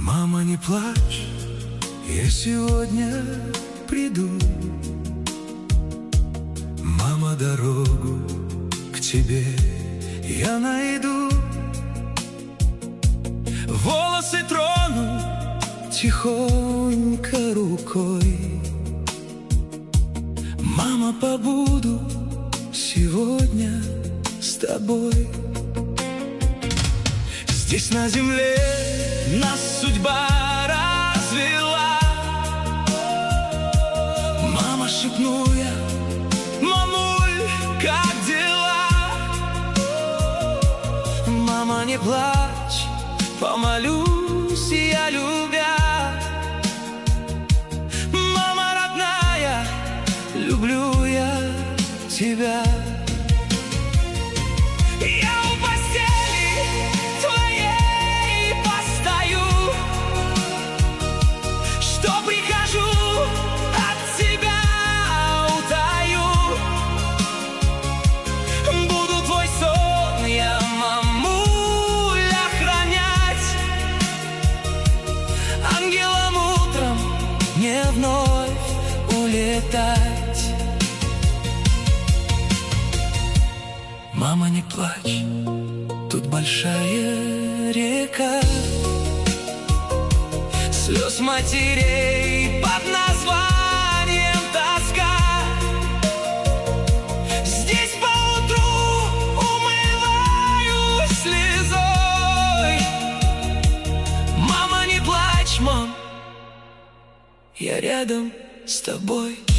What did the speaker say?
Мама, не плачь, я сегодня приду. Мама, дорогу к тебе я найду. Волосы трону тихонько рукой. Мама, побуду сегодня с тобой. Здесь на земле нас судьба развела. Мама, шепну я, мамуль, как дела? Мама, не плачь, помолюсь я, любя. Мама родная, люблю я тебя. Я у постели твоей постою, что прихожу, от тебя утаю. Буду твой сон я, мамуль, охранять. Ангелом утром не вновь улетать. Мама, не плачь, тут большая река слез матерей под названием тоска. Здесь поутру умываюсь слезой. Мама, не плачь, мам, я рядом с тобой.